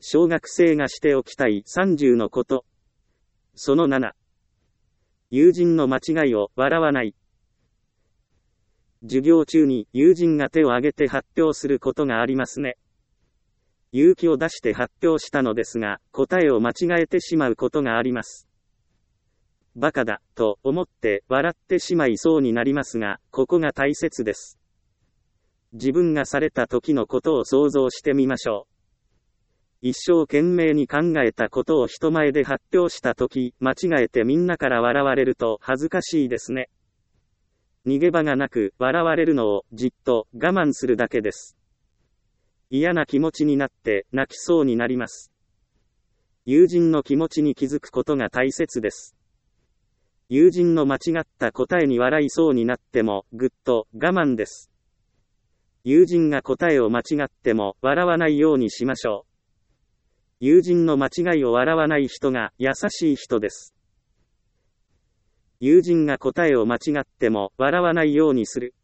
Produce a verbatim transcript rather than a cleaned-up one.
小学生がしておきたいさんじゅうのこと。そのなな。友人の間違いを笑わない。授業中に友人が手を挙げて発表することがありますね。勇気を出して発表したのですが、答えを間違えてしまうことがあります。バカだ、と思って笑ってしまいそうになりますが、ここが大切です。自分がされた時のことを想像してみましょう。一生懸命に考えたことを人前で発表した時、間違えてみんなから笑われると恥ずかしいですね。逃げ場がなく、笑われるのをじっと我慢するだけです。嫌な気持ちになって泣きそうになります。友人の気持ちに気づくことが大切です。友人の間違った答えに笑いそうになっても、ぐっと我慢です。友人が答えを間違っても笑わないようにしましょう。友人の間違いを笑わない人が優しい人です。友人が答えを間違っても笑わないようにする。